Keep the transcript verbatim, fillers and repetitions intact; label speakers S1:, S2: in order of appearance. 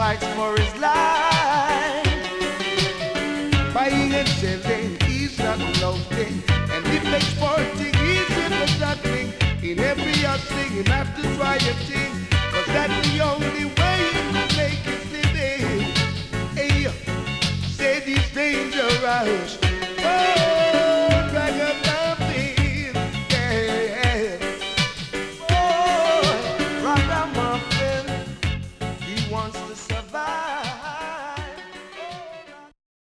S1: fights for his life. Buying and selling is not loafing, and if exporting is in the ducking. In every thing you have to try a thing, cause that's the only way you can make it living. Hey, said it's dangerous.